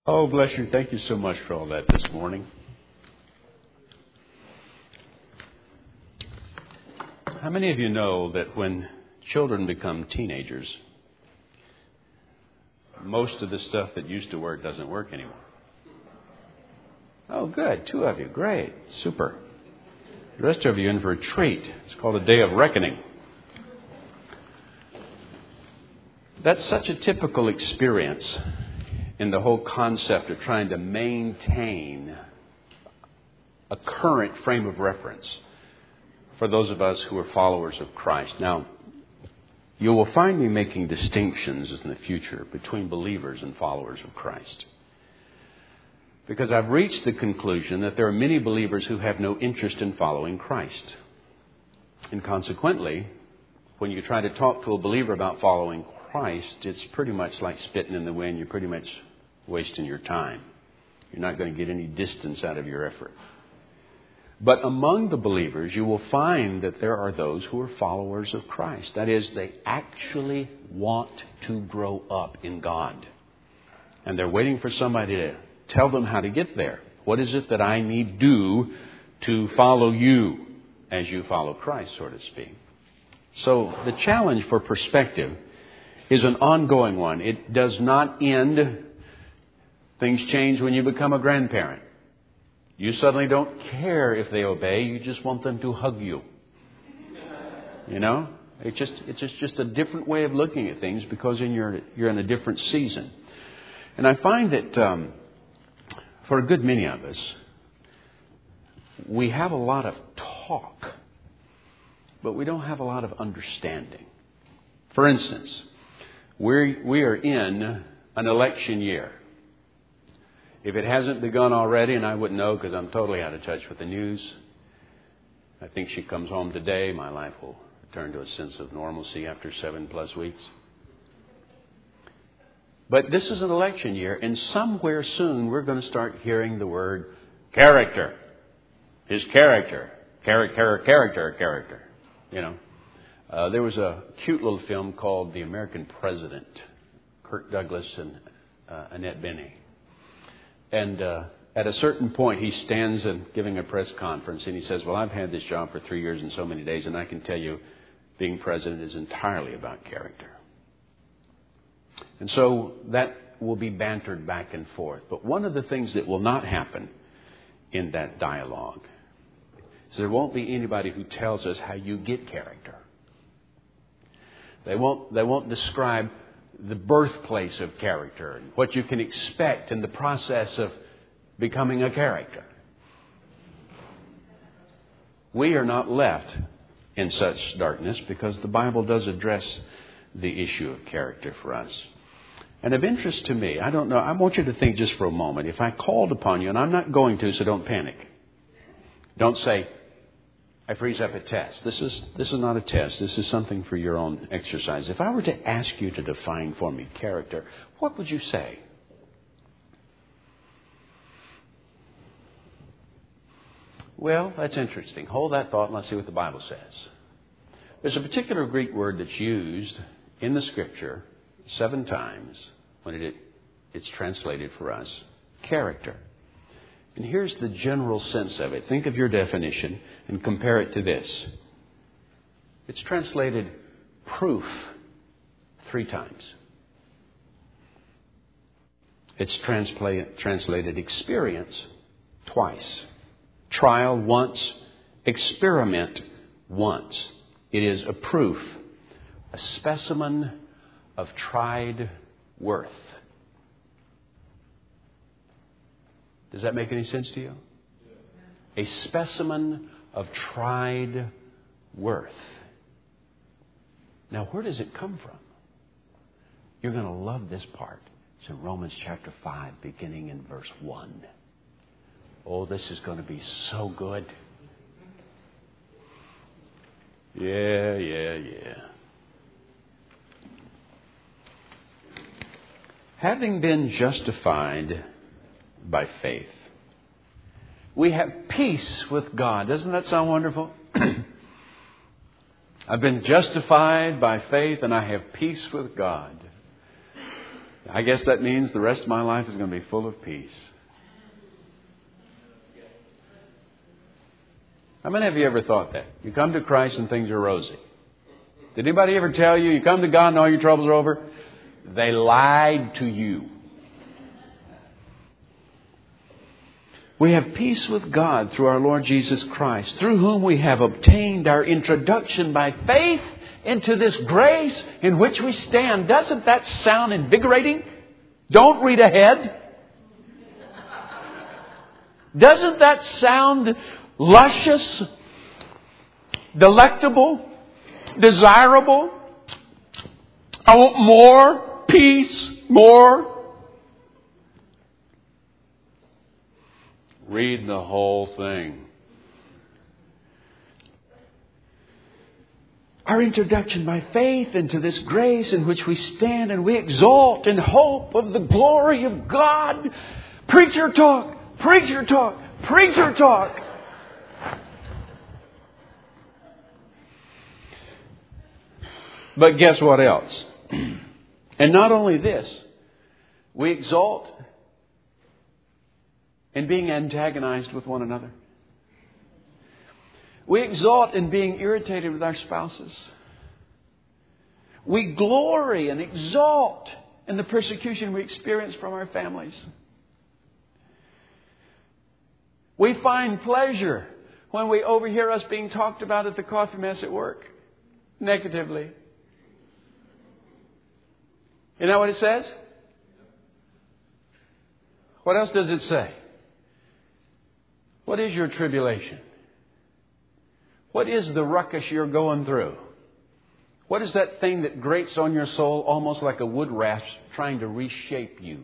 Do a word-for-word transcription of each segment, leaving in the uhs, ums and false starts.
Oh, bless you. Thank you so much for all that this morning. How many of you know that when children become teenagers, most of the stuff that used to work doesn't work anymore? Oh, good. Two of you. Great. Super. The rest of you in for a treat. It's called a day of reckoning. That's such a typical experience in the whole concept of trying to maintain a current frame of reference for those of us who are followers of Christ. Now, you will find me making distinctions in the future between believers and followers of Christ, because I've reached the conclusion that there are many believers who have no interest in following Christ. And consequently, when you try to talk to a believer about following Christ, it's pretty much like spitting in the wind. You're pretty much wasting your time. You're not going to get any distance out of your effort. But among the believers, you will find that there are those who are followers of Christ. That is, they actually want to grow up in God. And they're waiting for somebody to tell them how to get there. What is it that I need do to follow you as you follow Christ, so to speak? So the challenge for perspective is an ongoing one. It does not end. Things change when you become a grandparent. You suddenly don't care if they obey. You just want them to hug you. You know? It's just it's just, just a different way of looking at things because in your, you're in a different season. And I find that um, for a good many of us, we have a lot of talk, but we don't have a lot of understanding. For instance, we we are in an election year. If it hasn't begun already, and I wouldn't know because I'm totally out of touch with the news, I think she comes home today, my life will return to a sense of normalcy after seven plus weeks. But this is an election year, and somewhere soon we're going to start hearing the word character. His character. Character, character, character. You know. Uh, there was a cute little film called The American President. Kirk Douglas and uh, Annette Bening. And uh, at a certain point, he stands and giving a press conference, and he says, well, I've had this job for three years and so many days, and I can tell you being president is entirely about character. And so that will be bantered back and forth. But one of the things that will not happen in that dialogue is there won't be anybody who tells us how you get character. They won't, they won't describe the birthplace of character and what you can expect in the process of becoming a character. We are not left in such darkness because the Bible does address the issue of character for us. And of interest to me, I don't know, I want you to think just for a moment. If I called upon you, and I'm not going to, so don't panic. Don't say, I freeze up a test. This is this is not a test. This is something for your own exercise. If I were to ask you to define for me character, what would you say? Well, that's interesting. Hold that thought and let's see what the Bible says. There's a particular Greek word that's used in the Scripture seven times when it, it's translated for us, character. And here's the general sense of it. Think of your definition and compare it to this. It's translated proof three times. It's transla- translated experience twice. Trial once. Experiment once. It is a proof, a specimen of tried worth. Does that make any sense to you? A specimen of tried worth. Now, where does it come from? You're going to love this part. It's in Romans chapter five, beginning in verse one. Oh, this is going to be so good. Yeah, yeah, yeah. Having been justified by faith, we have peace with God. Doesn't that sound wonderful? I've been justified by faith and I have peace with God. I guess that means the rest of my life is going to be full of peace. How many of you ever thought that? You come to Christ and things are rosy. Did anybody ever tell you, you come to God and all your troubles are over? They lied to you. We have peace with God through our Lord Jesus Christ, through whom we have obtained our introduction by faith into this grace in which we stand. Doesn't that sound invigorating? Don't read ahead. Doesn't that sound luscious, delectable, desirable? I want more peace, more. Read the whole thing. Our introduction by faith into this grace in which we stand and we exalt in hope of the glory of God. Preacher talk, preacher talk, preacher talk. But guess what else? And not only this, we exalt in being antagonized with one another. We exalt in being irritated with our spouses. We glory and exalt in the persecution we experience from our families. We find pleasure when we overhear us being talked about at the coffee mess at work negatively. You know what it says? What else does it say? What is your tribulation? What is the ruckus you're going through? What is that thing that grates on your soul almost like a wood rasp trying to reshape you?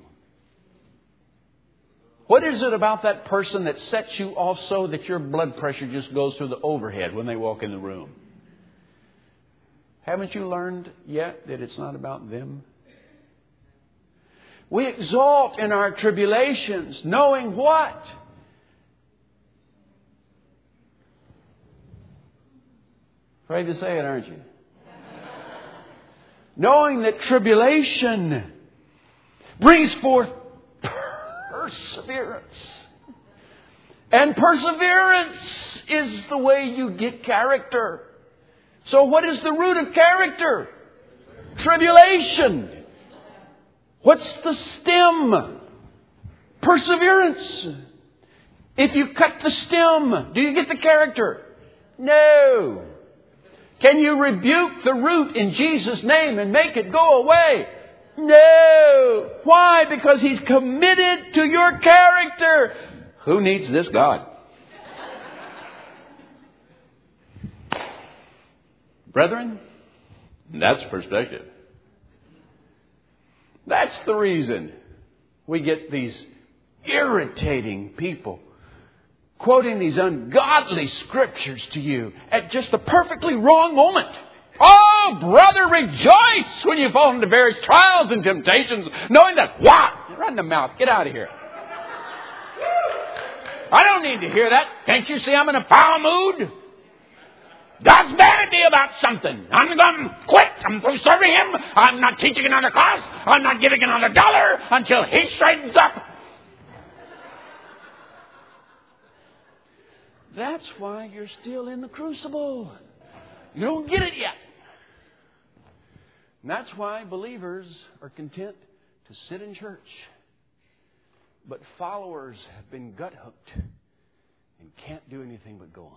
What is it about that person that sets you off so that your blood pressure just goes through the overhead when they walk in the room? Haven't you learned yet that it's not about them? We exalt in our tribulations, knowing what? Afraid to say it, aren't you? Knowing that tribulation brings forth perseverance. And perseverance is the way you get character. So what is the root of character? Tribulation. What's the stem? Perseverance. If you cut the stem, do you get the character? No. Can you rebuke the root in Jesus' name and make it go away? No. Why? Because He's committed to your character. Who needs this God? Brethren, that's perspective. That's the reason we get these irritating people quoting these ungodly scriptures to you at just the perfectly wrong moment. Oh, brother, rejoice when you fall into various trials and temptations, knowing that, what? Run the mouth. Get out of here. I don't need to hear that. Can't you see I'm in a foul mood? God's mad at me about something. I'm going to quit. I'm through serving Him. I'm not teaching another class. I'm not giving another dollar until He straightens up. That's why you're still in the crucible. You don't get it yet. And that's why believers are content to sit in church. But followers have been gut hooked and can't do anything but go on.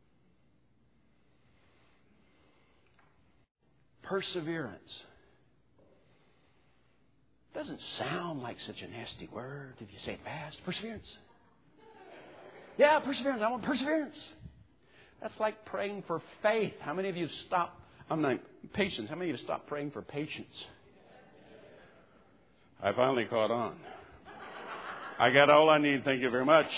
Perseverance. Doesn't sound like such a nasty word if you say it fast. Perseverance. Yeah, perseverance. I want perseverance. That's like praying for faith. How many of you stop? I'm not patience. How many of you stop praying for patience? I finally caught on. I got all I need. Thank you very much.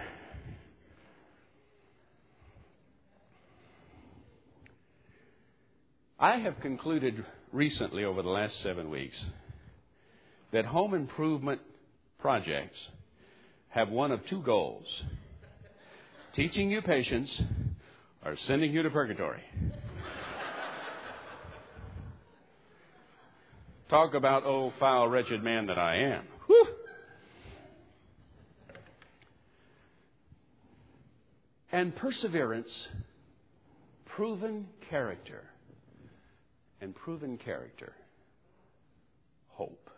I have concluded recently over the last seven weeks that home improvement projects have one of two goals: teaching you patience or sending you to purgatory. Talk about, oh, foul, wretched man that I am. Whew. And perseverance, proven character. And proven character, hope.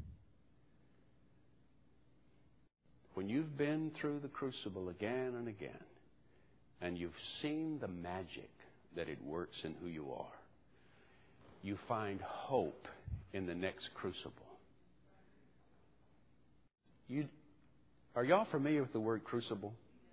When you've been through the crucible again and again, and you've seen the magic that it works in who you are, you find hope in the next crucible. You, are y'all familiar with the word crucible?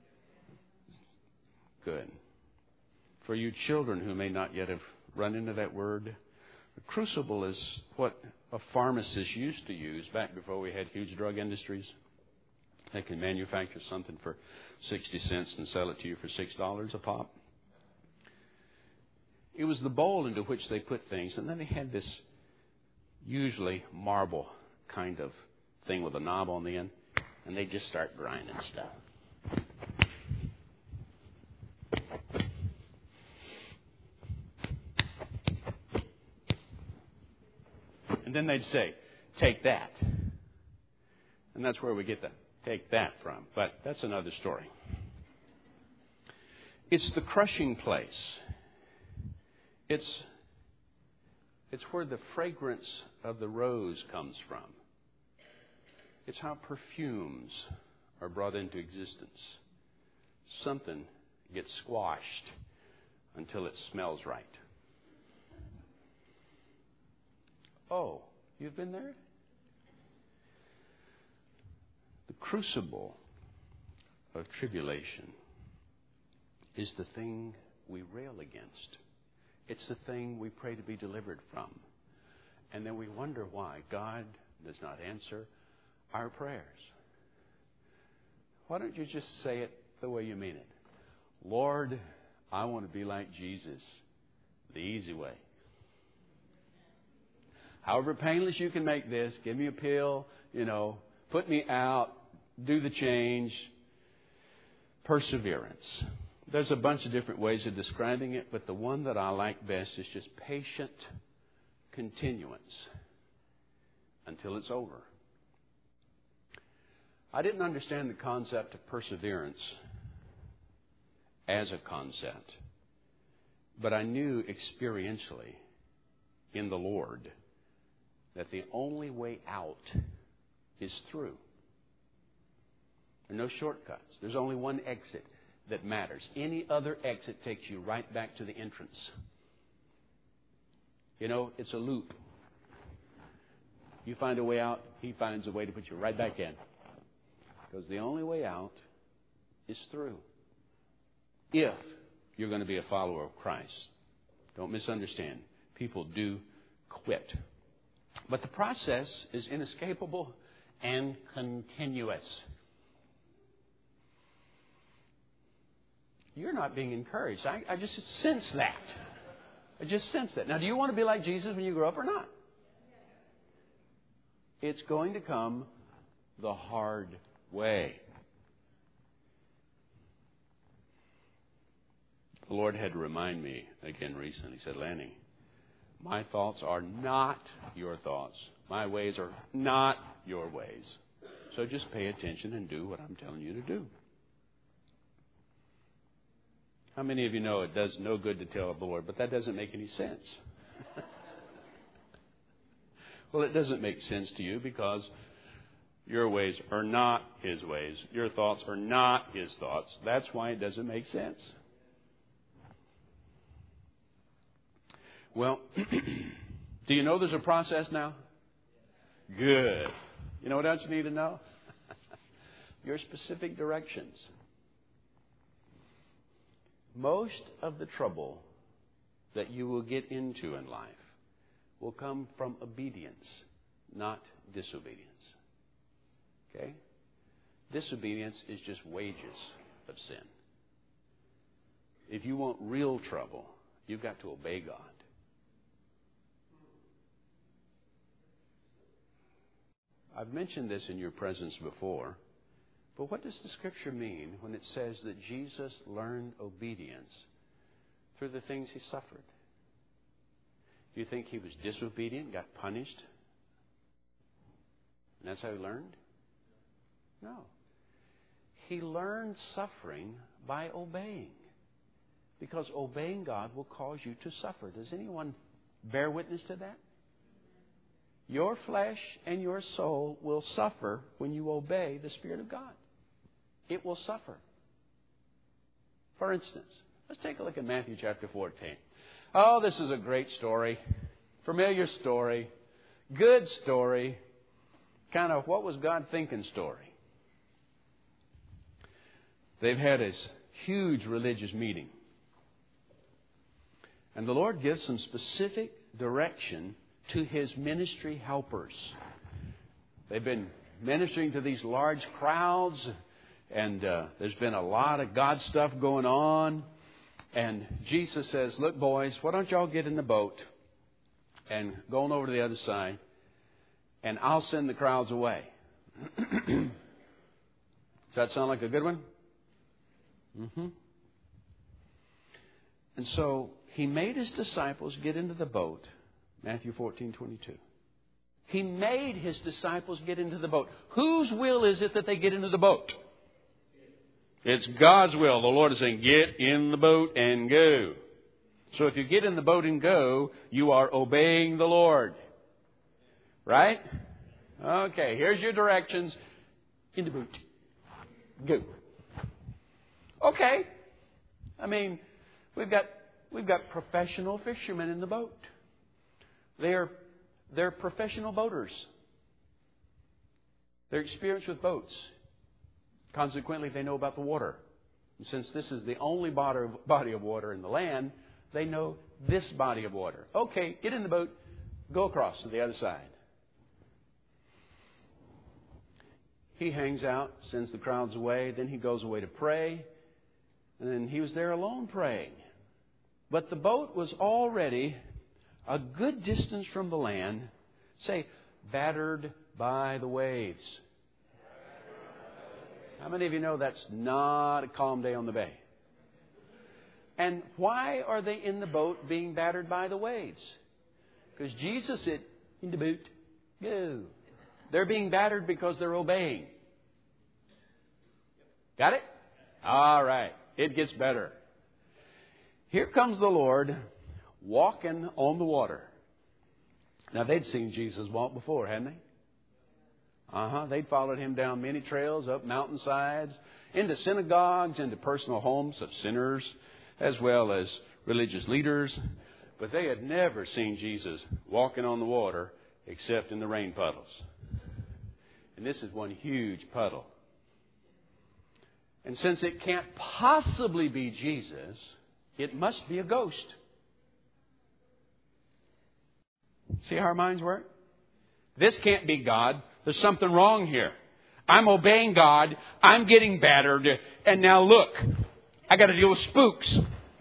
Good. For you children who may not yet have run into that word, the crucible is what a pharmacist used to use back before we had huge drug industries. They can manufacture something for sixty cents and sell it to you for six dollars a pop. It was the bowl into which they put things, and then they had this usually marble kind of thing with a knob on the end, and they just start grinding stuff. And then they'd say, take that. And that's where we get the take that from. But that's another story. It's the crushing place. It's, it's where the fragrance of the rose comes from. It's how perfumes are brought into existence. Something gets squashed until it smells right. Oh, you've been there? The crucible of tribulation is the thing we rail against. It's the thing we pray to be delivered from. And then we wonder why God does not answer our prayers. Why don't you just say it the way you mean it? Lord, I want to be like Jesus, the easy way. However painless you can make this, give me a pill, you know, put me out, do the change. Perseverance. There's a bunch of different ways of describing it, but the one that I like best is just patient continuance until it's over. I didn't understand the concept of perseverance as a concept, but I knew experientially in the Lord that the only way out is through. There are no shortcuts. There's only one exit that matters. Any other exit takes you right back to the entrance. You know, it's a loop. You find a way out, He finds a way to put you right back in. Because the only way out is through. If you're going to be a follower of Christ. Don't misunderstand. People do quit. But the process is inescapable and continuous. You're not being encouraged. I, I just sense that. I just sense that. Now, do you want to be like Jesus when you grow up or not? It's going to come the hard way. The Lord had to remind me again recently. He said, Lanny, my thoughts are not your thoughts. My ways are not your ways. So just pay attention and do what I'm telling you to do. How many of you know it does no good to tell the Lord, but that doesn't make any sense? Well, it doesn't make sense to you because your ways are not His ways. Your thoughts are not His thoughts. That's why it doesn't make sense. Well, do you know there's a process now? Good. You know what else you need to know? Your specific directions. Most of the trouble that you will get into in life will come from obedience, not disobedience. Okay? Disobedience is just wages of sin. If you want real trouble, you've got to obey God. I've mentioned this in your presence before, but what does the Scripture mean when it says that Jesus learned obedience through the things He suffered? Do you think He was disobedient, got punished And that's how he learned? No. He learned suffering by obeying. Because obeying God will cause you to suffer. Does anyone bear witness to that? Your flesh and your soul will suffer when you obey the Spirit of God. It will suffer. For instance, let's take a look at Matthew chapter fourteen. Oh, this is a great story. Familiar story. Good story. Kind of what was God thinking story. They've had this huge religious meeting. And the Lord gives some specific direction to His ministry helpers. They've been ministering to these large crowds, and uh, there's been a lot of God stuff going on. And Jesus says, look, boys, why don't y'all get in the boat and go on over to the other side, and I'll send the crowds away. Does that sound like a good one? Mm-hmm. And so He made His disciples get into the boat. Matthew fourteen twenty-two. He made His disciples get into the boat. Whose will is it that they get into the boat? It's God's will. The Lord is saying, get in the boat and go. So if you get in the boat and go, you are obeying the Lord. Right? Okay, here's your directions. In the boat. Go. Okay. I mean, we've got we've got professional fishermen in the boat. They're they're professional boaters. They're experienced with boats. Consequently, they know about the water. And since this is the only body of water in the land, they know this body of water. Okay, get in the boat, go across to the other side. He hangs out, sends the crowds away, then he goes away to pray, and then he was there alone praying. But the boat was already a good distance from the land, say, battered by the waves. How many of you know that's not a calm day on the bay? And why are they in the boat being battered by the waves? Because Jesus said, in the boat, go. They're being battered because they're obeying. Got it? All right. It gets better. Here comes the Lord walking on the water. Now, they'd seen Jesus walk before, hadn't they? Uh-huh. They'd followed Him down many trails, up mountainsides, into synagogues, into personal homes of sinners, as well as religious leaders. But they had never seen Jesus walking on the water except in the rain puddles. And this is one huge puddle. And since it can't possibly be Jesus, it must be a ghost. See how our minds work? This can't be God. There's something wrong here. I'm obeying God. I'm getting battered. And now look, I got to deal with spooks.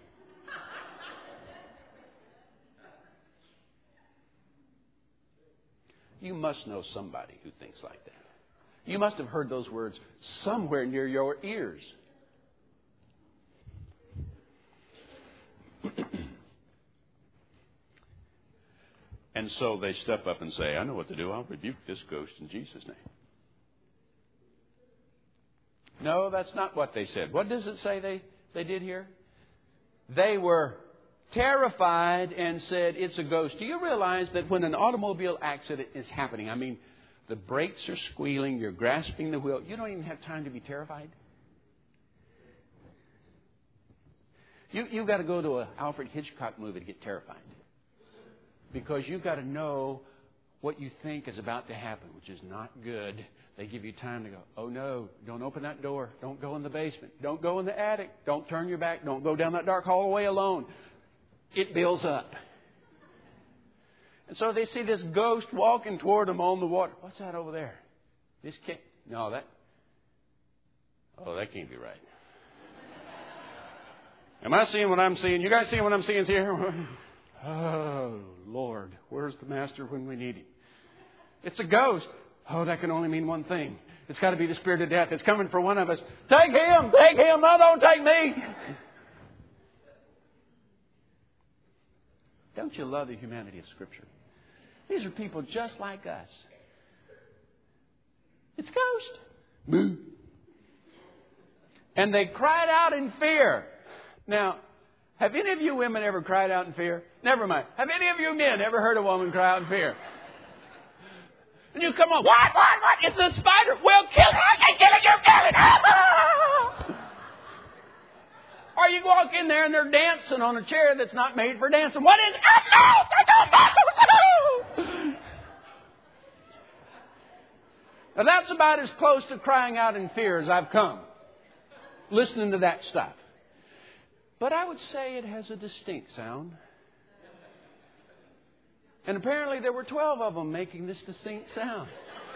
You must know somebody who thinks like that. You must have heard those words somewhere near your ears. And so they step up and say, I know what to do. I'll rebuke this ghost in Jesus' name. No, that's not what they said. What does it say they, they did here? They were terrified and said, it's a ghost. Do you realize that when an automobile accident is happening, I mean, the brakes are squealing, you're grasping the wheel, you don't even have time to be terrified? You, you've got to go to an Alfred Hitchcock movie to get terrified. Because you've got to know what you think is about to happen, which is not good. They give you time to go, oh no, don't open that door. Don't go in the basement. Don't go in the attic. Don't turn your back. Don't go down that dark hallway alone. It builds up. And so they see this ghost walking toward them on the water. What's that over there? This can't, no, that, oh, that can't be right. Am I seeing what I'm seeing? You guys seeing what I'm seeing here? Oh, Lord, where's the Master when we need Him? It's a ghost. Oh, that can only mean one thing. It's got to be the spirit of death. It's coming for one of us. Take him! Take him! No, don't take me! Don't you love the humanity of Scripture? These are people just like us. It's a ghost. Moo. And they cried out in fear. Now, have any of you women ever cried out in fear? Never mind. Have any of you men ever heard a woman cry out in fear? And you come on, what, what, what? It's a spider. Well, kill it. I can kill it. You kill it. Or you walk in there and they're dancing on a chair that's not made for dancing. What is it? Now, that's about as close to crying out in fear as I've come, listening to that stuff. But I would say it has a distinct sound. And apparently there were twelve of them making this distinct sound.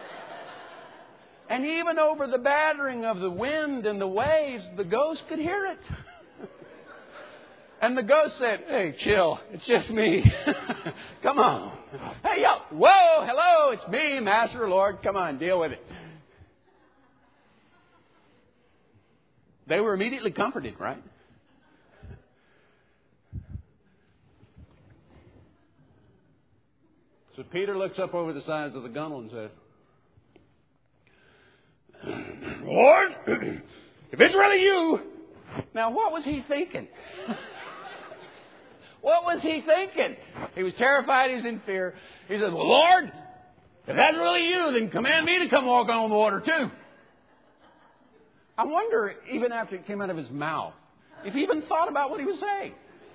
And even over the battering of the wind and the waves, the ghost could hear it. And the ghost said, hey, chill. It's just me. Come on. Hey, yo. Whoa, hello. It's me, Master Lord. Come on, deal with it. They were immediately comforted, right? So Peter looks up over the sides of the gunwale and says, Lord, if it's really you. Now, what was he thinking? What was he thinking? He was terrified. He was in fear. He said, well, Lord, if that's really you, then command me to come walk on the water too. I wonder, even after it came out of his mouth, if he even thought about what he was saying.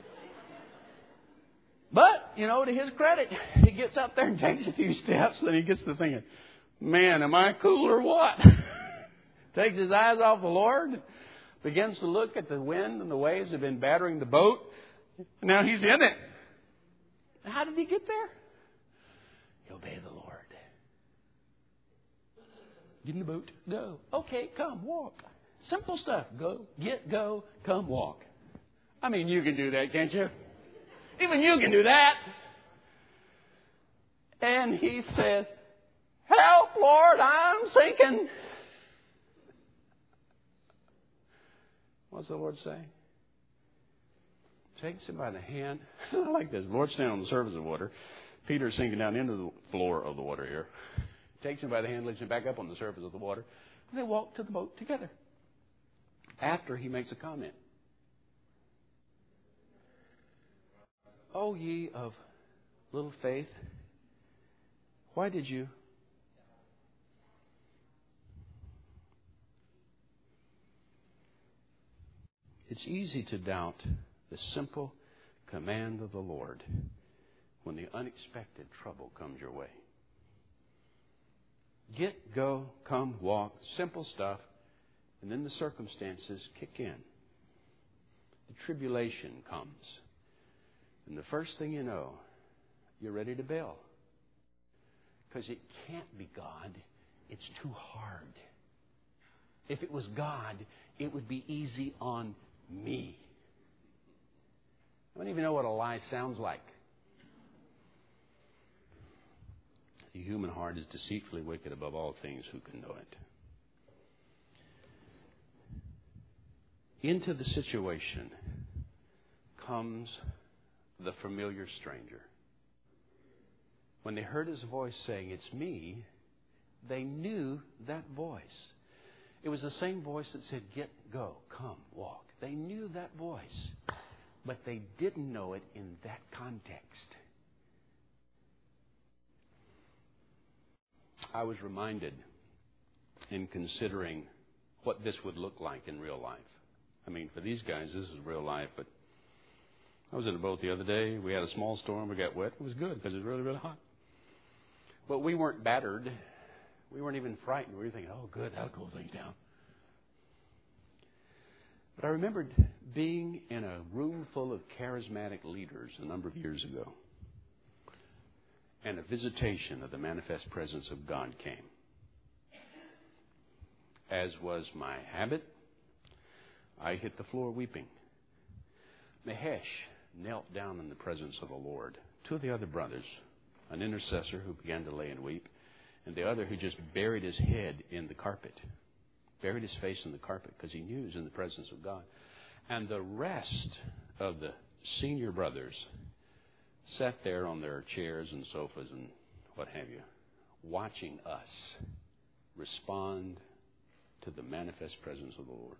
But, you know, to his credit, he gets up there and takes a few steps, and then he gets to thinking, man, am I cool or what? Takes his eyes off the Lord, begins to look at the wind and the waves that have been battering the boat. Now he's in it. How did he get there? He obeyed the Lord. Get in the boat. Go. Okay, come, walk. Simple stuff. Go, get, go, come, walk. I mean, you can do that, can't you? Even you can do that. And he says, help, Lord, I'm sinking. What's the Lord say? Takes him by the hand. I like this. The Lord's standing on the surface of the water. Peter's sinking down into the floor of the water here. Takes him by the hand, lifts him back up on the surface of the water. And they walk to the boat together. After he makes a comment. O ye of little faith, why did you? It's easy to doubt the simple command of the Lord when the unexpected trouble comes your way. Get, go, come, walk, simple stuff, and then the circumstances kick in. The tribulation comes. And the first thing you know, you're ready to bail. Because it can't be God. It's too hard. If it was God, it would be easy on me. I don't even know what a lie sounds like. The human heart is deceitfully wicked above all things. Who can know it? Into the situation comes the familiar stranger. When they heard his voice saying, it's me, they knew that voice. It was the same voice that said, get, go, come, walk. They knew that voice, but they didn't know it in that context. I was reminded in considering what this would look like in real life. I mean, for these guys, this is real life, but I was in a boat the other day. We had a small storm. We got wet. It was good because it was really, really hot. But we weren't battered. We weren't even frightened. We were thinking, oh, good, that'll cool things down. But I remembered being in a room full of charismatic leaders a number of years ago. And a visitation of the manifest presence of God came. As was my habit, I hit the floor weeping. Mahesh knelt down in the presence of the Lord. Two of the other brothers, an intercessor who began to lay and weep, and the other who just buried his head in the carpet, buried his face in the carpet because he knew he was in the presence of God. And the rest of the senior brothers sat there on their chairs and sofas and what have you, watching us respond to the manifest presence of the Lord.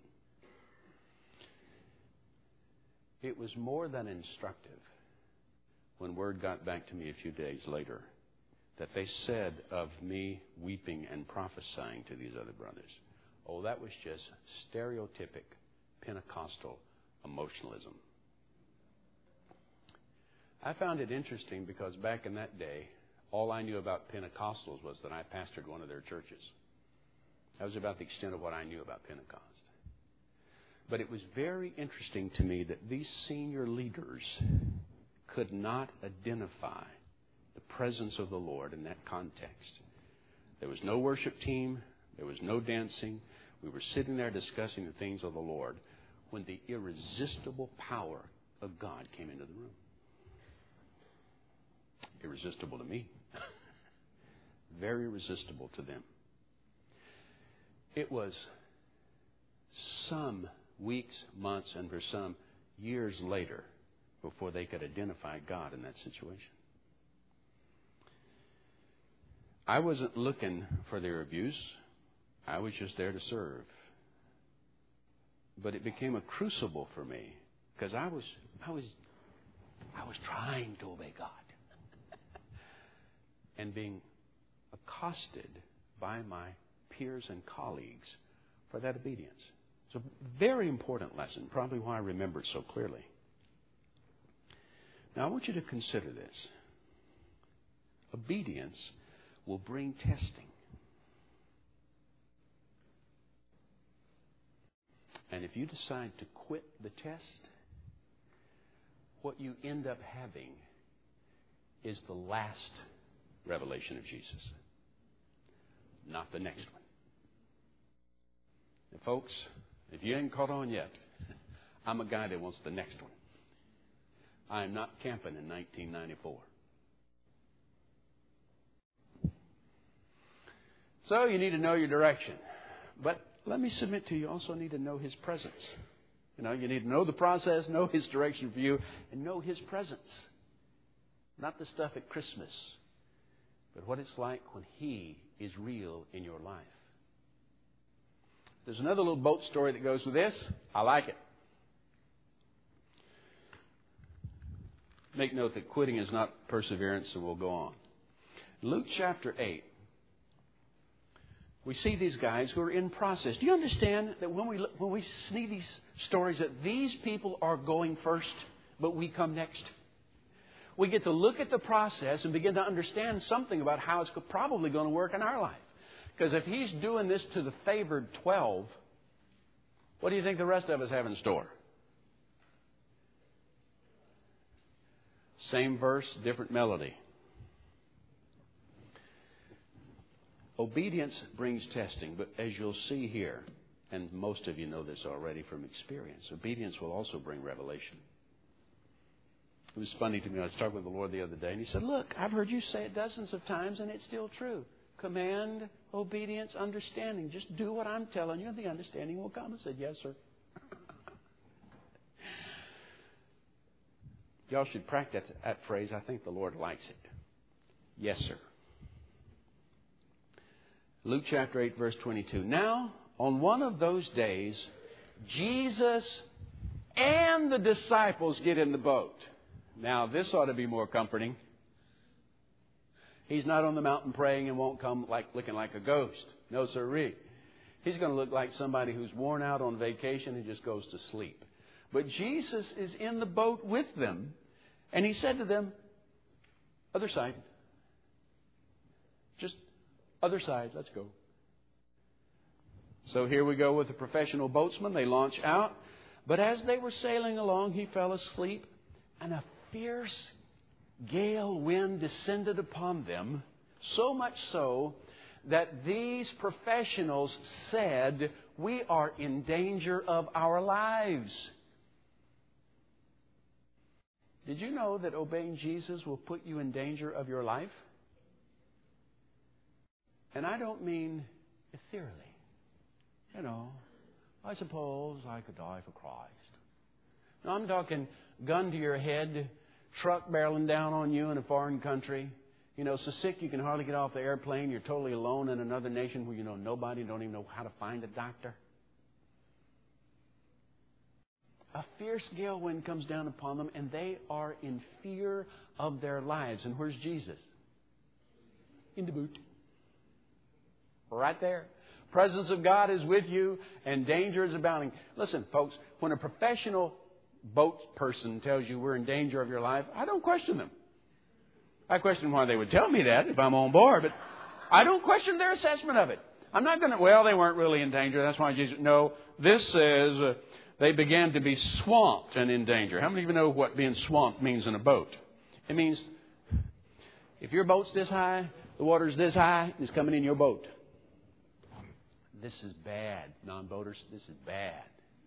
It was more than instructive when word got back to me a few days later that they said of me weeping and prophesying to these other brothers, oh, that was just stereotypic Pentecostal emotionalism. I found it interesting because back in that day, all I knew about Pentecostals was that I pastored one of their churches. That was about the extent of what I knew about Pentecost. But it was very interesting to me that these senior leaders could not identify the presence of the Lord in that context. There was no worship team. There was no dancing. We were sitting there discussing the things of the Lord when the irresistible power of God came into the room. Irresistible to me. Very irresistible to them. It was some weeks, months, and for some years later before they could identify God in that situation. I wasn't looking for their abuse. I was just there to serve. But it became a crucible for me because I was, I was, I was trying to obey God and being accosted by my peers and colleagues for that obedience. It's a very important lesson, probably why I remember it so clearly. Now, I want you to consider this. Obedience will bring testing. And if you decide to quit the test, what you end up having is the last revelation of Jesus, not the next one. And folks, if you ain't caught on yet, I'm a guy that wants the next one. I am not camping in nineteen ninety-four. So you need to know your direction. But let me submit to you, you also need to know His presence. You know, you need to know the process, know His direction for you, and know His presence. Not the stuff at Christmas, but what it's like when He is real in your life. There's another little boat story that goes with this. I like it. Make note that quitting is not perseverance, so we'll go on. Luke chapter eight. We see these guys who are in process. Do you understand that when we when we see these stories that these people are going first, but we come next? We get to look at the process and begin to understand something about how it's probably going to work in our life. Because if He's doing this to the favored twelve, what do you think the rest of us have in store? Same verse, different melody. Obedience brings testing, but as you'll see here, and most of you know this already from experience, obedience will also bring revelation. It was funny to me. I was talking with the Lord the other day, and He said, look, I've heard you say it dozens of times, and it's still true. Command, obedience, understanding. Just do what I'm telling you, and the understanding will come. I said, yes, sir. Y'all should practice that phrase. I think the Lord likes it. Yes, sir. Luke chapter eight, verse twenty-two. Now, on one of those days, Jesus and the disciples get in the boat. Now, this ought to be more comforting. He's not on the mountain praying and won't come like looking like a ghost. No, sirree. He's going to look like somebody who's worn out on vacation and just goes to sleep. But Jesus is in the boat with them, and He said to them, other side. Just other side, let's go. So here we go with the professional boatsmen. They launch out. But as they were sailing along, he fell asleep, and a fierce gale wind descended upon them, so much so that these professionals said, we are in danger of our lives. Did you know that obeying Jesus will put you in danger of your life? And I don't mean ethereally. You know, I suppose I could die for Christ. No, I'm talking gun to your head, truck barreling down on you in a foreign country, You know, so sick you can hardly get off the airplane. You're totally alone in another nation where you know nobody, don't even know how to find a doctor. A fierce gale wind comes down upon them, and they are in fear of their lives. And where's Jesus? In the boat. Right there. Presence of God is with you, and danger is abounding. Listen, folks, when a professional boat person tells you we're in danger of your life, I don't question them. I question why they would tell me that if I'm on board, but I don't question their assessment of it. I'm not going to, well, they weren't really in danger. That's why Jesus, no, this says uh, they began to be swamped and in danger. How many of you know what being swamped means in a boat? It means if your boat's this high, the water's this high, and it's coming in your boat. This is bad, non-boaters. This is bad.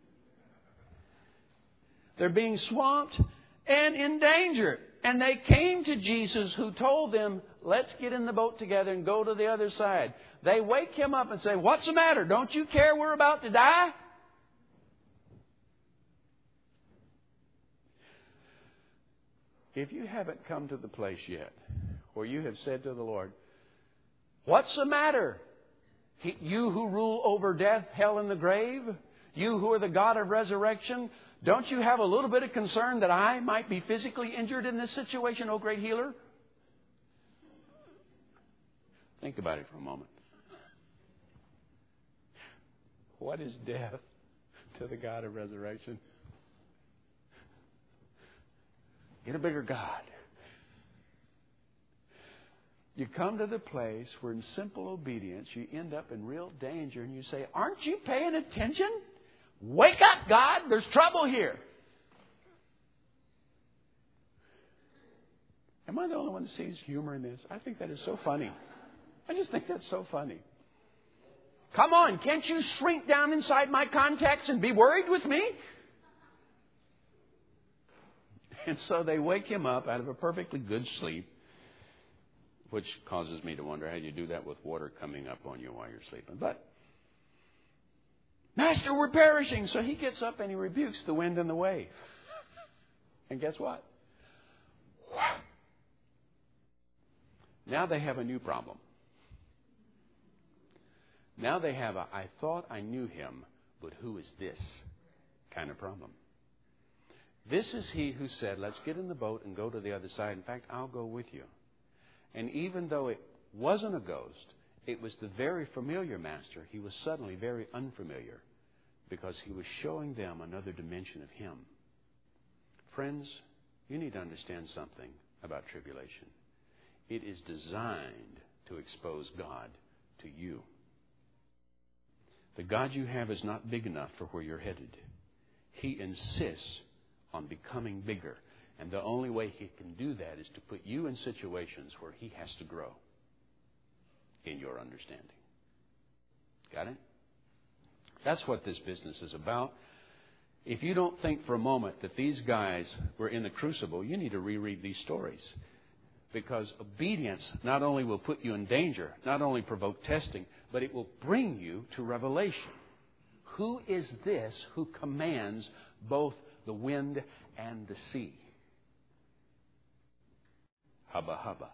They're being swamped and in danger. And they came to Jesus, who told them, let's get in the boat together and go to the other side. They wake him up and say, what's the matter? Don't you care we're about to die? If you haven't come to the place yet where you have said to the Lord, what's the matter? He, you who rule over death, hell, and the grave, you who are the God of resurrection, don't you have a little bit of concern that I might be physically injured in this situation, O great healer? Think about it for a moment. What is death to the God of resurrection? Get a bigger God. You come to the place where in simple obedience you end up in real danger and you say, aren't you paying attention? Wake up, God. There's trouble here. Am I the only one that sees humor in this? I think that is so funny. I just think that's so funny. Come on, can't you shrink down inside my context and be worried with me? And so they wake him up out of a perfectly good sleep, which causes me to wonder how you do that with water coming up on you while you're sleeping. But, Master, we're perishing. So he gets up and he rebukes the wind and the wave. And guess what? Now they have a new problem. Now they have a, I thought I knew him, but who is this kind of problem. This is he who said, let's get in the boat and go to the other side. In fact, I'll go with you. And even though it wasn't a ghost, it was the very familiar master, he was suddenly very unfamiliar because he was showing them another dimension of him. Friends, you need to understand something about tribulation. It is designed to expose God to you. The God you have is not big enough for where you're headed. He insists on becoming bigger. And the only way he can do that is to put you in situations where he has to grow in your understanding. Got it? That's what this business is about. If you don't think for a moment that these guys were in the crucible, you need to reread these stories. Because obedience not only will put you in danger, not only provoke testing, but it will bring you to revelation. Who is this who commands both the wind and the sea? Hubba hubba.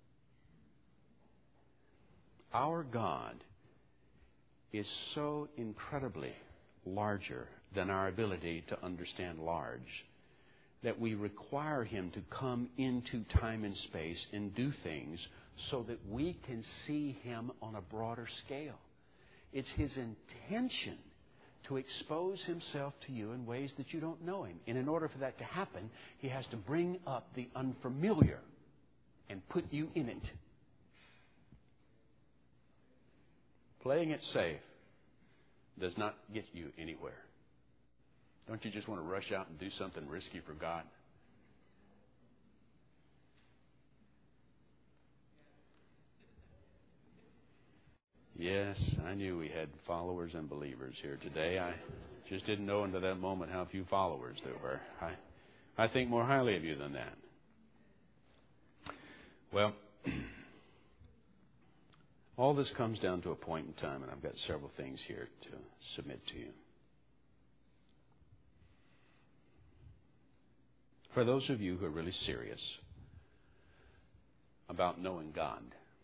Our God is so incredibly larger than our ability to understand large that we require him to come into time and space and do things so that we can see him on a broader scale. It's his intention to expose himself to you in ways that you don't know him. And in order for that to happen, he has to bring up the unfamiliar and put you in it. Playing it safe does not get you anywhere. Don't you just want to rush out and do something risky for God? Yes, I knew we had followers and believers here today. I just didn't know until that moment how few followers there were. I, I think more highly of you than that. Well, all this comes down to a point in time, and I've got several things here to submit to you. For those of you who are really serious about knowing God,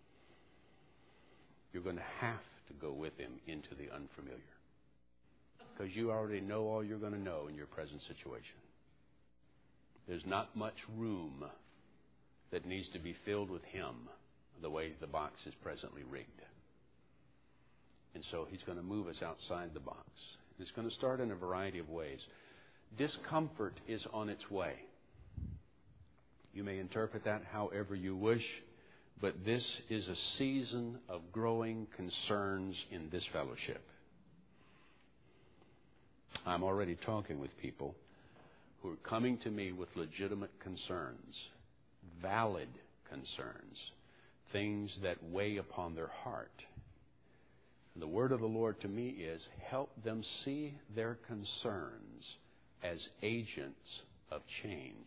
you're going to have to go with Him into the unfamiliar. Because you already know all you're going to know in your present situation. There's not much room that needs to be filled with Him the way the box is presently rigged. And so He's going to move us outside the box. It's going to start in a variety of ways. Discomfort is on its way. You may interpret that however you wish, but this is a season of growing concerns in this fellowship. I'm already talking with people who are coming to me with legitimate concerns, valid concerns, things that weigh upon their heart. And the word of the Lord to me is, help them see their concerns as agents of change.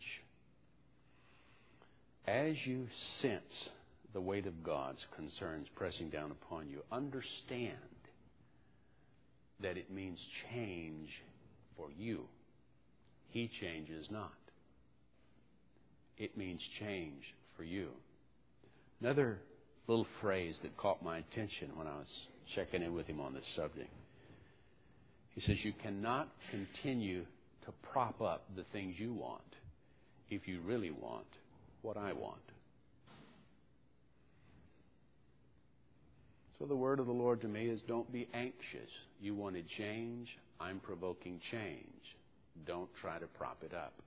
As you sense the weight of God's concerns pressing down upon you, understand that it means change for you. He changes not. It means change for you. Another little phrase that caught my attention when I was checking in with him on this subject. He says, you cannot continue to prop up the things you want if you really want what I want. So the word of the Lord to me is, don't be anxious. You wanted change. I'm provoking change. Don't try to prop it up.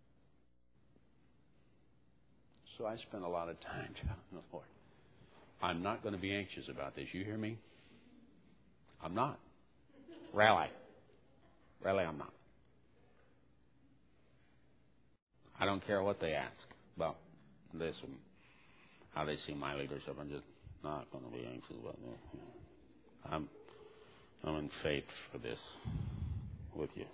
So I spent a lot of time telling the Lord, I'm not going to be anxious about this. You hear me? I'm not. Really. Really, I'm not. I don't care what they ask about this and how they see my leadership. I'm just not going to be anxious about that. I'm, I'm in faith for this with you,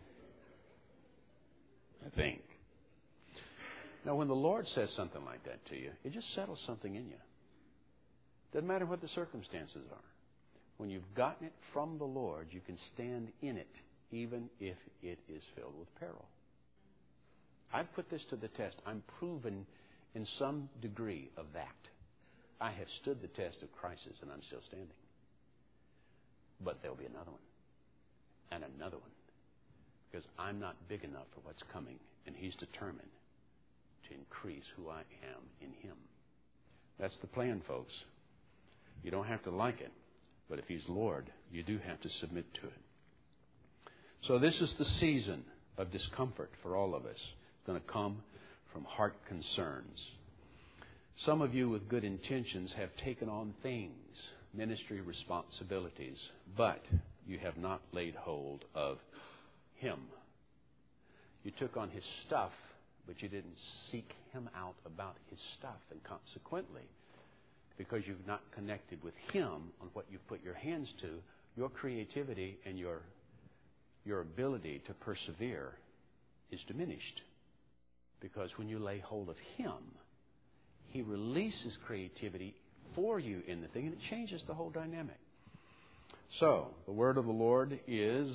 I think. Now, when the Lord says something like that to you, it just settles something in you. Doesn't matter what the circumstances are. When you've gotten it from the Lord, you can stand in it, even if it is filled with peril. I've put this to the test. I'm proven in some degree of that. I have stood the test of crisis, and I'm still standing. But there'll be another one. And another one. Because I'm not big enough for what's coming, and He's determined to increase who I am in Him. That's the plan, folks. You don't have to like it, but if He's Lord, you do have to submit to it. So this is the season of discomfort for all of us. It's going to come from heart concerns. Some of you with good intentions have taken on things, ministry responsibilities, but you have not laid hold of Him. You took on His stuff, but you didn't seek Him out about His stuff. And consequently, because you've not connected with Him on what you've put your hands to, your creativity and your, your ability to persevere is diminished. Because when you lay hold of Him, He releases creativity for you in the thing, and it changes the whole dynamic. So, the word of the Lord is,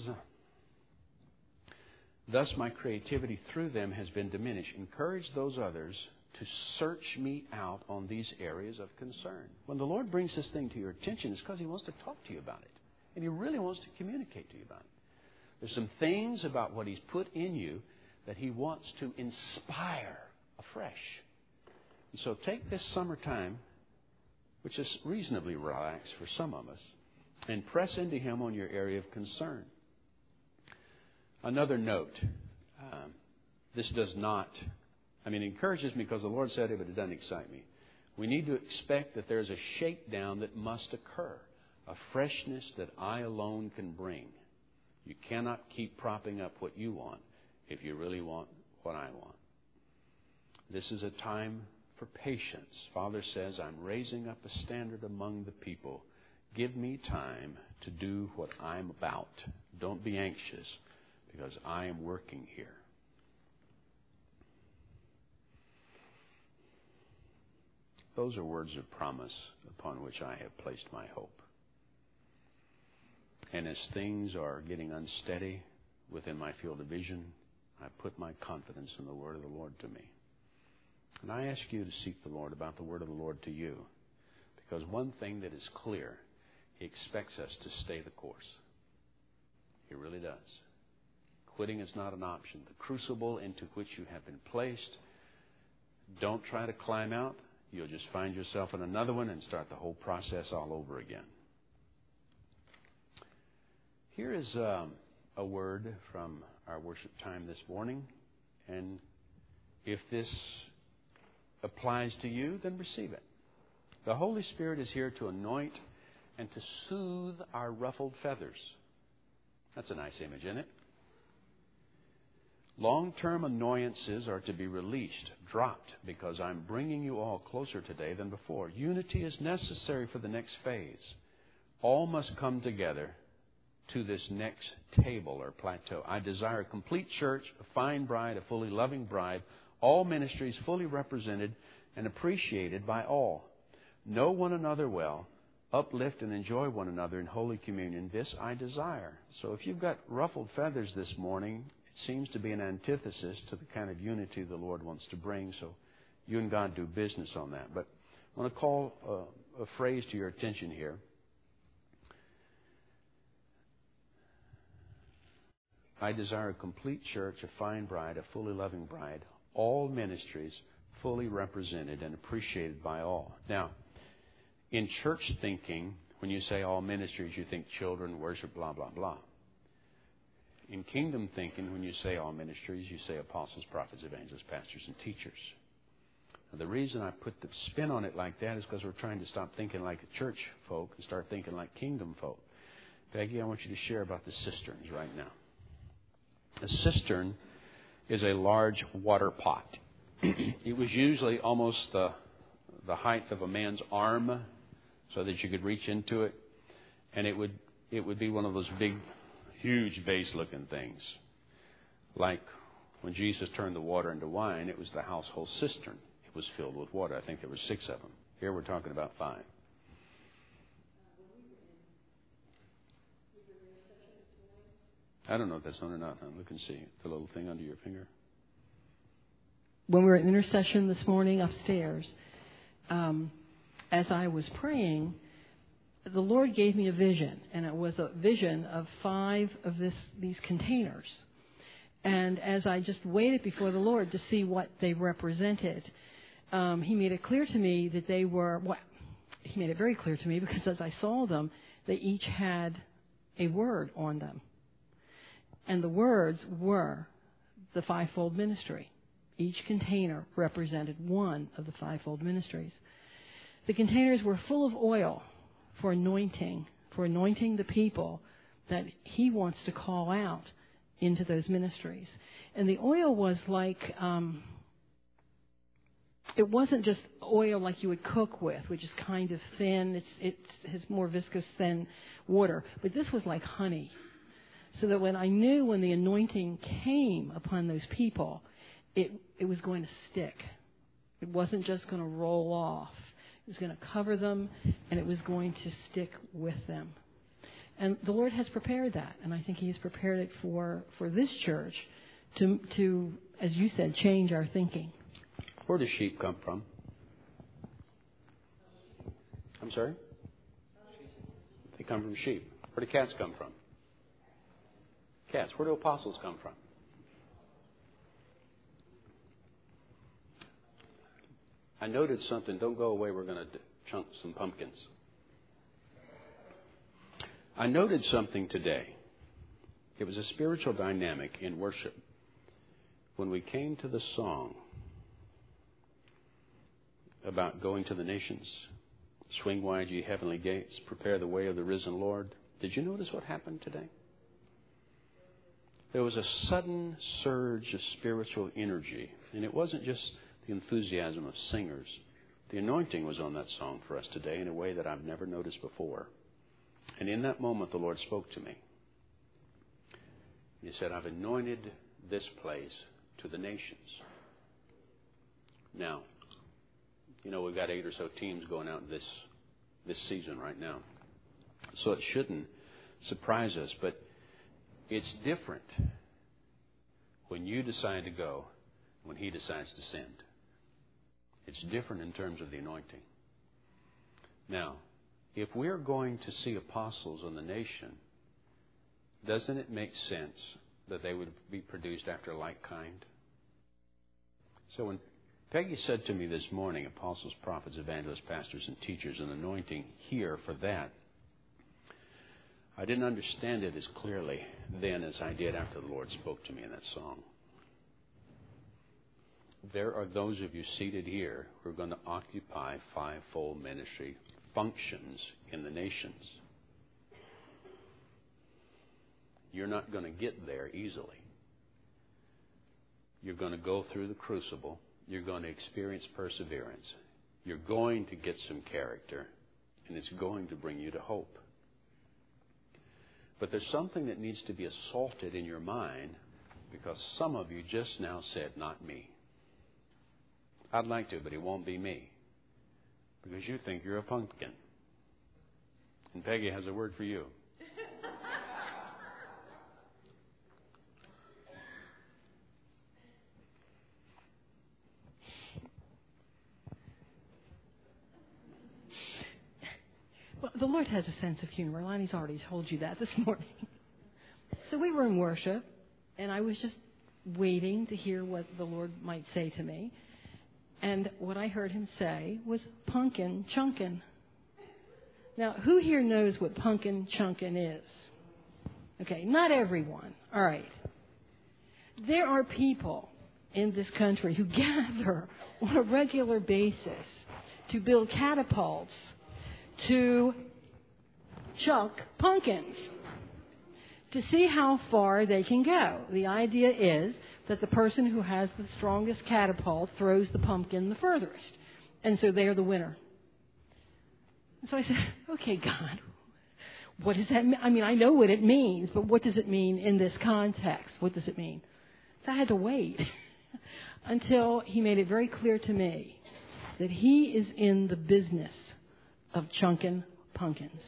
thus my creativity through them has been diminished. Encourage those others to search me out on these areas of concern. When the Lord brings this thing to your attention, it's because He wants to talk to you about it. And He really wants to communicate to you about it. There's some things about what He's put in you that He wants to inspire afresh. And so take this summertime, which is reasonably relaxed for some of us, and press into Him on your area of concern. Another note, um, this does not, I mean, it encourages me because the Lord said it, but it doesn't excite me. We need to expect that there's a shakedown that must occur, a freshness that I alone can bring. You cannot keep propping up what you want if you really want what I want. This is a time for patience. Father says, I'm raising up a standard among the people. Give me time to do what I'm about. Don't be anxious, because I am working here. Those are words of promise upon which I have placed my hope. And as things are getting unsteady within my field of vision, I put my confidence in the word of the Lord to me. And I ask you to seek the Lord about the word of the Lord to you. Because one thing that is clear, He expects us to stay the course. He really does. Quitting is not an option. The crucible into which you have been placed, don't try to climb out. You'll just find yourself in another one and start the whole process all over again. Here is um, a word from our worship time this morning. And if this applies to you, then receive it. The Holy Spirit is here to anoint and to soothe our ruffled feathers. That's a nice image, isn't it? Long-term annoyances are to be released, dropped, because I'm bringing you all closer today than before. Unity is necessary for the next phase. All must come together to this next table or plateau. I desire a complete church, a fine bride, a fully loving bride, all ministries fully represented and appreciated by all. Know one another well, uplift and enjoy one another in holy communion. This I desire. So if you've got ruffled feathers this morning, it seems to be an antithesis to the kind of unity the Lord wants to bring. So you and God do business on that. But I want to call a, a phrase to your attention here. I desire a complete church, a fine bride, a fully loving bride, all ministries fully represented and appreciated by all. Now, in church thinking, when you say all ministries, you think children, worship, blah, blah, blah. In kingdom thinking, when you say all ministries, you say apostles, prophets, evangelists, pastors, and teachers. Now, the reason I put the spin on it like that is because we're trying to stop thinking like church folk and start thinking like kingdom folk. Peggy, I want you to share about the cisterns right now. A cistern is a large water pot. It was usually almost the, the height of a man's arm so that you could reach into it. And it would it would be one of those big, huge vase-looking things. Like when Jesus turned the water into wine, it was the household cistern. It was filled with water. I think there were six of them. Here we're talking about five. I don't know if that's on or not. Look and see the little thing under your finger. When we were in intercession this morning upstairs, um, as I was praying, the Lord gave me a vision, and it was a vision of five of this, these containers. And as I just waited before the Lord to see what they represented, um, He made it clear to me that they were, well, He made it very clear to me because as I saw them, they each had a word on them. And the words were the fivefold ministry. Each container represented one of the fivefold ministries. The containers were full of oil for anointing, for anointing the people that He wants to call out into those ministries. And the oil was like, um, it wasn't just oil like you would cook with, which is kind of thin. It's, it has more viscous than water. But this was like honey. So that when I knew when the anointing came upon those people, it it was going to stick. It wasn't just going to roll off. It was going to cover them, and it was going to stick with them. And the Lord has prepared that, and I think He has prepared it for, for this church to, to, as you said, change our thinking. Where do sheep come from? I'm sorry? They come from sheep. Where do cats come from? Cats. Where do apostles come from? I noted something. Don't go away. We're going to chunk some pumpkins. I noted something today. It was a spiritual dynamic in worship. When we came to the song about going to the nations, swing wide ye heavenly gates, prepare the way of the risen Lord. Did you notice what happened today? There was a sudden surge of spiritual energy. And it wasn't just the enthusiasm of singers. The anointing was on that song for us today in a way that I've never noticed before. And in that moment, the Lord spoke to me. He said, I've anointed this place to the nations. Now, you know, we've got eight or so teams going out this, this season right now. So it shouldn't surprise us, but it's different when you decide to go, when He decides to send. It's different in terms of the anointing. Now, if we're going to see apostles in the nation, doesn't it make sense that they would be produced after like kind? So when Peggy said to me this morning, apostles, prophets, evangelists, pastors, and teachers, and anointing here for that, I didn't understand it as clearly then as I did after the Lord spoke to me in that song. There are those of you seated here who are going to occupy fivefold ministry functions in the nations. You're not going to get there easily. You're going to go through the crucible. You're going to experience perseverance. You're going to get some character, and it's going to bring you to hope. But there's something that needs to be assaulted in your mind, because some of you just now said, not me. I'd like to, but it won't be me. Because you think you're a pumpkin. And Peggy has a word for you. Well, the Lord has a sense of humor. Lonnie's already told you that this morning. So we were in worship, and I was just waiting to hear what the Lord might say to me. And what I heard him say was punkin' chunkin'. Now, who here knows what punkin' chunkin' is? Okay, not everyone. All right. There are people in this country who gather on a regular basis to build catapults to chuck pumpkins to see how far they can go. The idea is that the person who has the strongest catapult throws the pumpkin the furthest. And so they are the winner. And so I said, okay, God, what does that mean? I mean, I know what it means, but what does it mean in this context? What does it mean? So I had to wait until he made it very clear to me that he is in the business of chunkin' pumpkins.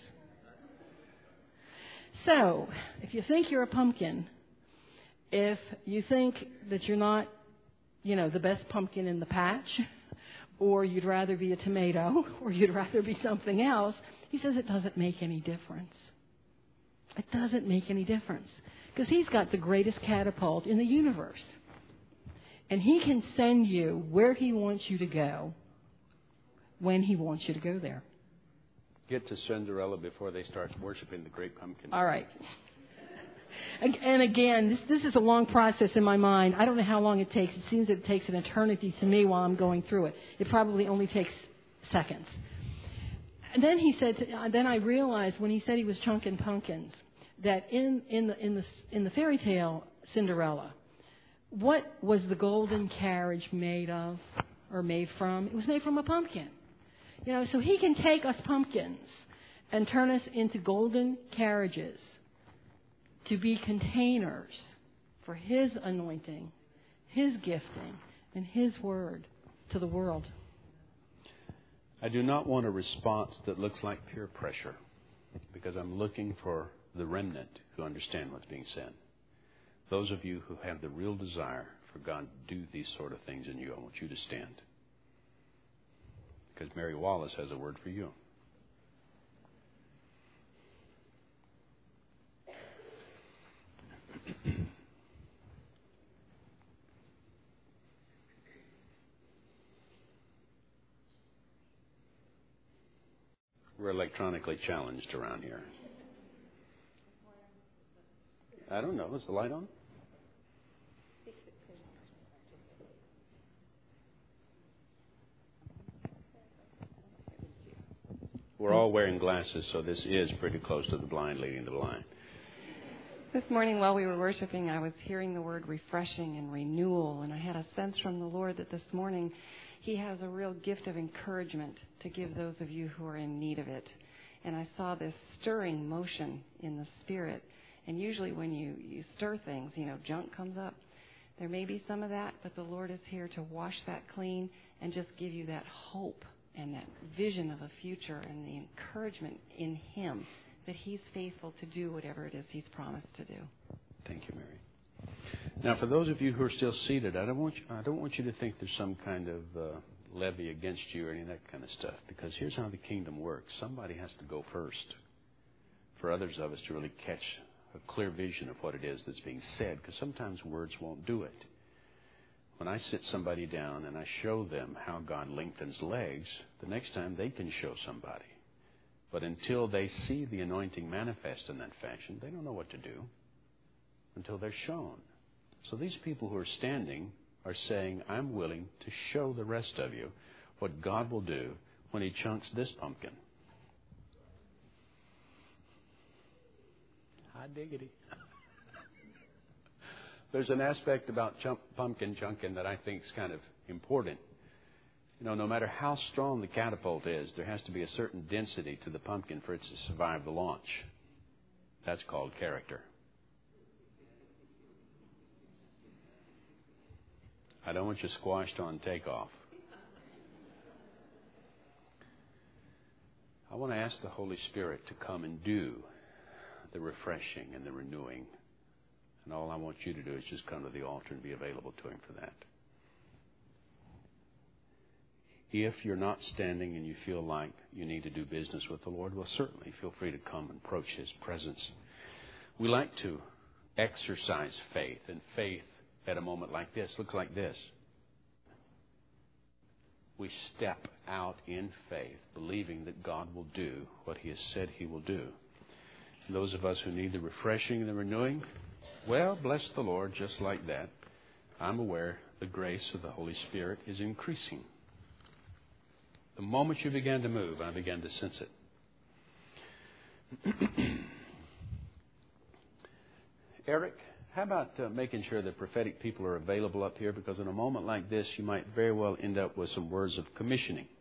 So, if you think you're a pumpkin, if you think that you're not, you know, the best pumpkin in the patch, or you'd rather be a tomato, or you'd rather be something else, he says it doesn't make any difference. It doesn't make any difference. Because he's got the greatest catapult in the universe. And he can send you where he wants you to go, when he wants you to go there. Get to Cinderella before they start worshiping the great pumpkin. All right. And again, this, this is a long process in my mind. I don't know how long it takes. It seems it takes an eternity to me while I'm going through it. It probably only takes seconds. And then he said, to, then I realized when he said he was chunking pumpkins, that in, in, the, in, the, in the fairy tale Cinderella, what was the golden carriage made of or made from? It was made from a pumpkin. You know, so he can take us pumpkins and turn us into golden carriages to be containers for his anointing, his gifting, and his word to the world. I do not want a response that looks like peer pressure, because I'm looking for the remnant who understand what's being said. Those of you who have the real desire for God to do these sort of things in you, I want you to stand. Because Mary Wallace has a word for you. We're electronically challenged around here. I don't know. Is the light on? We're all wearing glasses, so this is pretty close to the blind leading the blind. This morning while we were worshiping, I was hearing the word refreshing and renewal, and I had a sense from the Lord that this morning He has a real gift of encouragement to give those of you who are in need of it. And I saw this stirring motion in the Spirit. And usually when you, you stir things, you know, junk comes up. There may be some of that, but the Lord is here to wash that clean and just give you that hope and that vision of a future and the encouragement in Him that He's faithful to do whatever it is He's promised to do. Thank you, Mary. Now, for those of you who are still seated, I don't want you, I don't want you to think there's some kind of uh, levy against you or any of that kind of stuff. Because here's how the kingdom works. Somebody has to go first for others of us to really catch a clear vision of what it is that's being said, because sometimes words won't do it. When I sit somebody down and I show them how God lengthens legs, the next time they can show somebody. But until they see the anointing manifest in that fashion, they don't know what to do until they're shown. So these people who are standing are saying, I'm willing to show the rest of you what God will do when He chunks this pumpkin. High diggity. There's an aspect about chunk, pumpkin chunking that I think is kind of important. You know, no matter how strong the catapult is, there has to be a certain density to the pumpkin for it to survive the launch. That's called character. I don't want you squashed on takeoff. I want to ask the Holy Spirit to come and do the refreshing and the renewing. And all I want you to do is just come to the altar and be available to Him for that. If you're not standing and you feel like you need to do business with the Lord, well, certainly feel free to come and approach His presence. We like to exercise faith, and faith at a moment like this looks like this. We step out in faith, believing that God will do what He has said He will do. And those of us who need the refreshing and the renewing, well, bless the Lord, just like that. I'm aware the grace of the Holy Spirit is increasing. The moment you began to move, I began to sense it. Eric, how about uh, making sure that prophetic people are available up here? Because in a moment like this, you might very well end up with some words of commissioning.